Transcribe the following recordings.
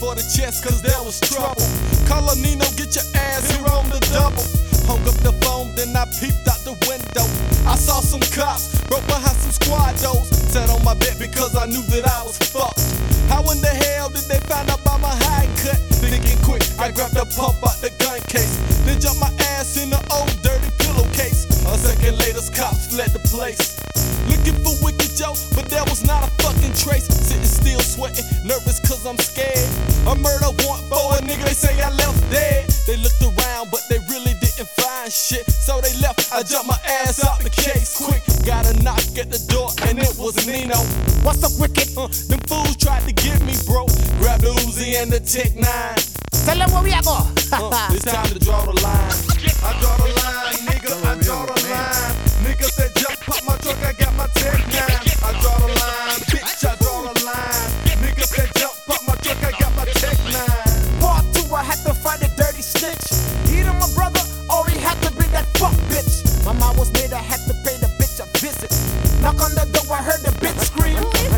for the chest, cause there was trouble. Call a Nino, get your ass here on the double. Hung up the phone, then I peeped out the window. I saw some cops, broke behind some squad doors. Sat on my bed because I knew that I was fucked. How in the hell did they find out about my high cut? Thinking quick, I grabbed the pump out the gun case. Then jumped my ass in the old dirty pillowcase. A second later, cops fled the place. Looking for Wicked Joe, but there was not a fucking trace. Sitting still, sweating, nervous cause I'm scared. A murder warrant for a nigga, they say I left dead. They looked around, but they really didn't find shit. So they left, I jumped my ass out the case quick. Got a knock at the door, and it was Nino. What's up, Wicked? Them fools tried to get me, bro. Grab the Uzi and the Tech 9. Tell them where we are going. It's time to draw the line. I draw the line, nigga, I draw the line. Nigga said jump, pop my truck, I got my Tech 9. I draw the line, bitch, I draw the line. Nigga said jump, pop my truck, I got my Tech 9. Part 2, I had to find a dirty snitch. Either my brother or he had to be that fuck bitch. My mom was made, I had to pay the bitch a visit. Knock on the door, I heard the bitch scream.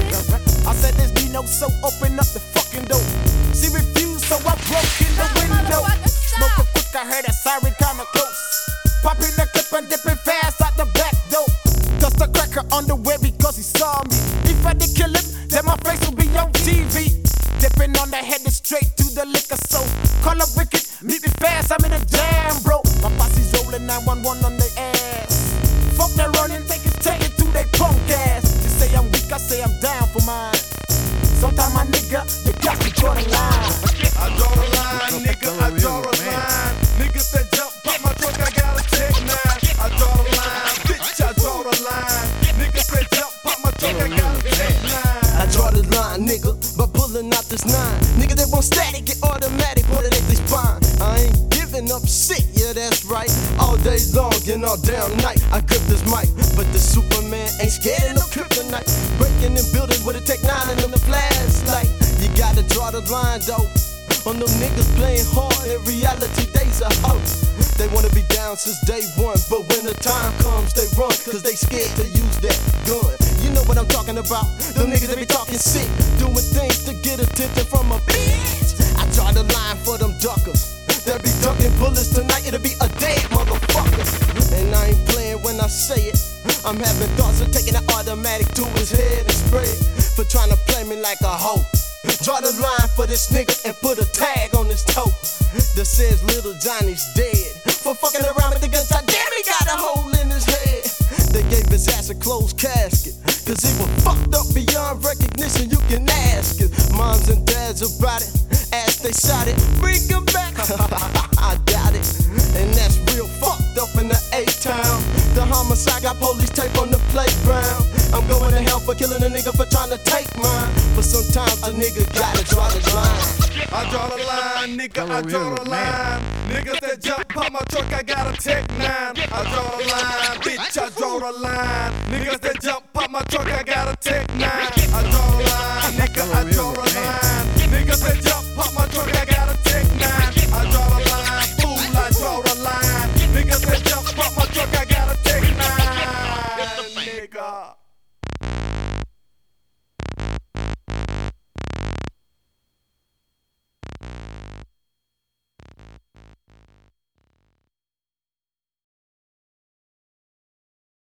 I said there's Nino, so open up the fucking door. She refused, so I broke in the window. Smoking quick, I heard a siren kinda close. Popping the clip and dipping fast out the back door. Dust a cracker on the way because he saw me. If I did kill him, then my face would be on TV. Dipping on the head and straight to the liquor store. Call up Wicked, meet me fast, I'm in a jam, bro. My posse's rolling 911 on their ass. Fuck that running, take it to they punk ass. You say I'm weak, I say I'm down for mine. Sometimes my nigga, you got to draw the line. I draw the line, nigga, I draw the line. Nigga said jump, pop my truck, I got a Tech 9. I draw the line, bitch, I draw the line. Nigga said jump, pop my truck, I got a Tech 9. I draw the line, nigga, by pulling out this 9. Nigga, they want static, get automatic, put it at their spine. I ain't giving up shit, yeah, that's right. All day long and all damn night, I grip this mic. But the Superman ain't scared of no kryptonite. Breaking in buildings with a Tech 9 and on the flashlight. You gotta draw the line, though. On them niggas playing hard, in reality, they's a hoe. They wanna be down since day one, but when the time comes, they run, cause they scared to use that gun. You know what I'm talking about, them niggas that be talking sick, doing things to get attention from a bitch. I draw the line for them duckers, that be ducking bullets tonight, it'll be a dead motherfucker. And I ain't playing when I say it, I'm having thoughts of taking an automatic to his head and spray it, for trying to play me like a hoe. Draw the line for this nigga and put a tag on his toe that says Little Johnny's dead. For fucking around with the gun, damn, he got a hole in his head. They gave his ass a closed casket, cause he was fucked up beyond recognition, you can ask it. Moms and dads about it, as they shot it, bring him back. I doubt it, and that's real fucked up in the A-town. The homicide got police tape on the playground. I'm going to hell for killing a nigga for trying to take mine. But sometimes a nigga gotta draw the line. I draw the line, nigga, I draw the line. Niggas that jump, pop my truck, I got a Tech 9. I draw the line, bitch, I draw the line. Niggas that jump, pop my truck, I got a Tech 9. I draw the line.